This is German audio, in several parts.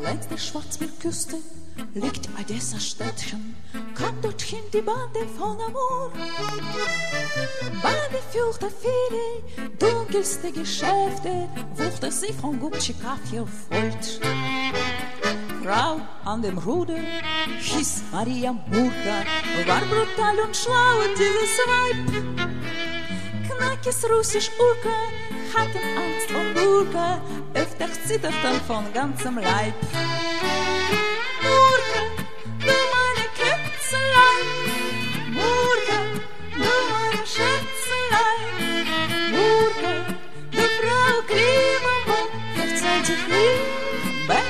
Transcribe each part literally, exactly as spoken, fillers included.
Längs der Schwarzmeerküste liegt Odessa-Städtchen, kam dorthin die Bande von Amor. Bande führte viele dunkelste Geschäfte, wuchte sie von Gubčíka verfolgt. Frau an dem Ruder hieß Maria Murka, war brutal und schlau dieses Weib. Knackes russisch Urka hatten Angst vor Gurka, öfter zitterten von ganzem Leib. Murka, du meine Kätzelein, Murka, du meine Schätzelein, Murka, du Frau Klimova, verzeih dich liebe.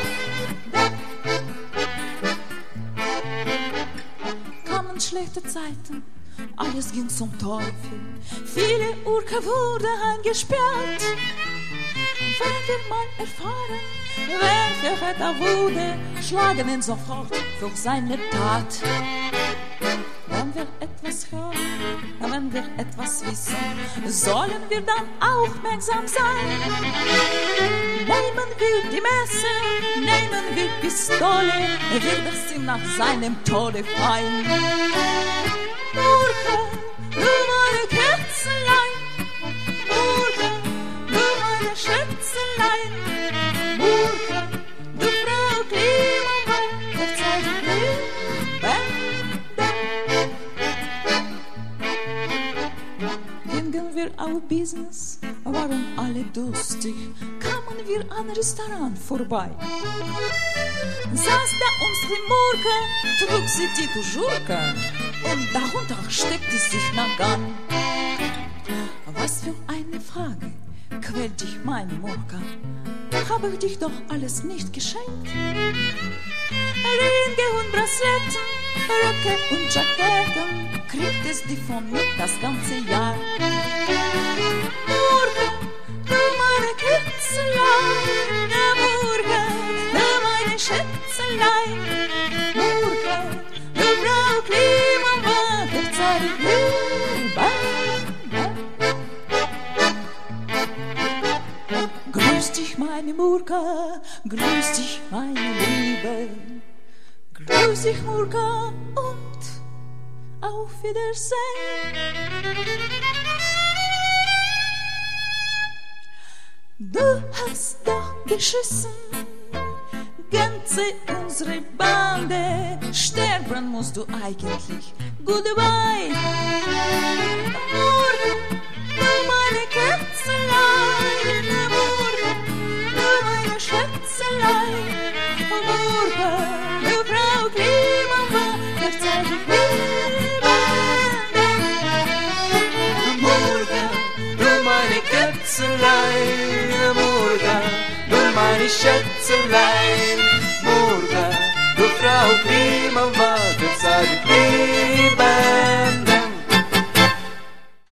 Kamen schlechte Zeiten, alles ging zum Teufel, viele Urka wurden eingesperrt. Wenn wir mal erfahren, wer Verräter wurde, schlagen ihn sofort für seine Tat. Wenn wir etwas hören, wenn wir etwas wissen, sollen wir dann aufmerksam sein. Nehmen wir die Messer, nehmen wir Pistole, wird es ihm nach seinem Tode fallen. Murka, du meine Kätzelein, Murka, du meine Schätzelein, Murka, du Frau Klimova, verzeih dich liebe. Gingen wir auf Business, waren alle durstig, kamen wir an Restaurant vorbei. Saß da unsere Murka, trug sie die Tuschurka und darunter steckte sich Nagan. Was für eine Frage quält dich, meine Murka? Habe ich dich doch alles nicht geschenkt? Ringe und Bracetten, Röcke und Jacketten, kriegtest die von mir das ganze Jahr. Murka, du meine Kätzelein, Murka, du meine Schätzelein, Murka, du Frau Klimova, verzeih dich liebe. Grüß dich, meine Murka, grüß dich, meine Liebe. Grüß dich, Murka, und auf Wiedersehen. Du hast doch geschissen, ganze unsere Bande, sterben musst du eigentlich. Goodbye, Murka, du meine Kätzelein, Murka, du meine Schätzelein, Murka, du Frau Klimova, verzeih dich liebe. Murka, du meine Kätzelein, Murka, du meine Schätzelein, Murka, du Frau Klimova, verzeih dich liebe.